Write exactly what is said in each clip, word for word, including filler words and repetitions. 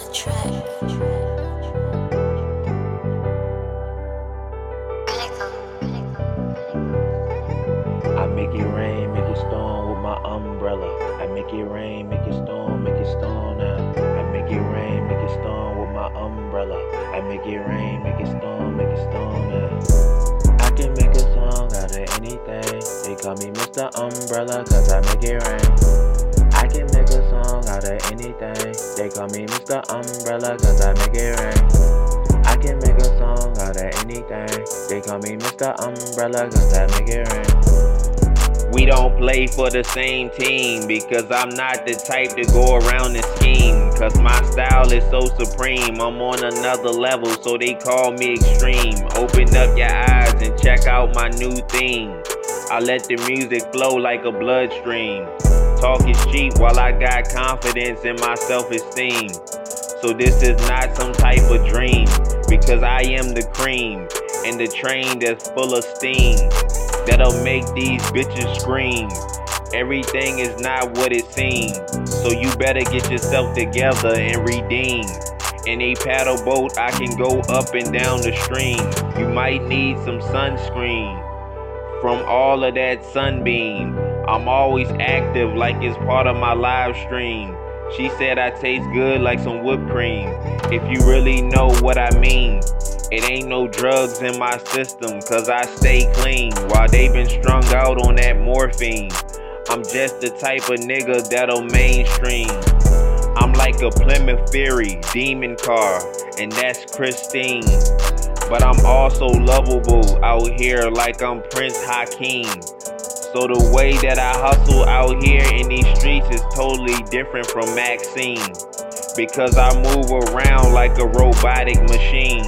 I make it rain, make it storm with my umbrella. I make it rain, make it storm, make it storm now. I make it rain, make it storm with my umbrella. I make it rain, make it storm, make it storm now. I can make a song out of anything. They call me Mister Umbrella cause I make it rain. I can make a song out of anything. They call me Mister Umbrella cause I make it rain. I can make a song out of anything. They call me Mister Umbrella cause I make it rain. We don't play for the same team because I'm not the type to go around and scheme. Cause my style is so supreme, I'm on another level, so they call me extreme. Open up your eyes and check out my new theme. I let the music flow like a bloodstream. Talk is cheap while I got confidence in my self-esteem. So this is not some type of dream, because I am the cream, and the train that's full of steam, that'll make these bitches scream. Everything is not what it seems, so you better get yourself together and redeem. In a paddle boat I can go up and down the stream. You might need some sunscreen from all of that sunbeam. I'm always active like it's part of my live stream. She said I taste good like some whipped cream. If you really know what I mean. It ain't no drugs in my system cause I stay clean while they been strung out on that morphine. I'm just the type of nigga that'll mainstream. I'm like a Plymouth Fury demon car, and that's Christine. But I'm also lovable out here like I'm Prince Hakeem. So the way that I hustle out here in these streets is totally different from Maxine, because I move around like a robotic machine.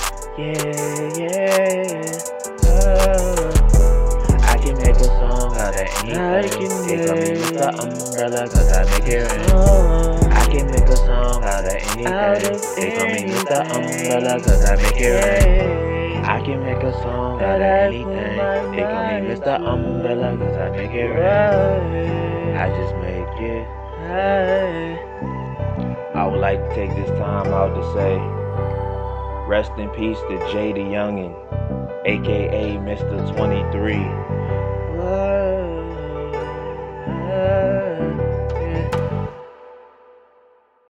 Yeah, yeah, oh. I can make a song out of anything. They call me Mister Umbrella cause I make it rain. I can make a song out of anything. They call me Mister Umbrella cause I make it rain. I can make a song out of anything. They call me Mister Umbrella cause I make it rain. I just make it. I would like to take this time out to say rest in peace to Jay the Youngin, aka Mister twenty-three.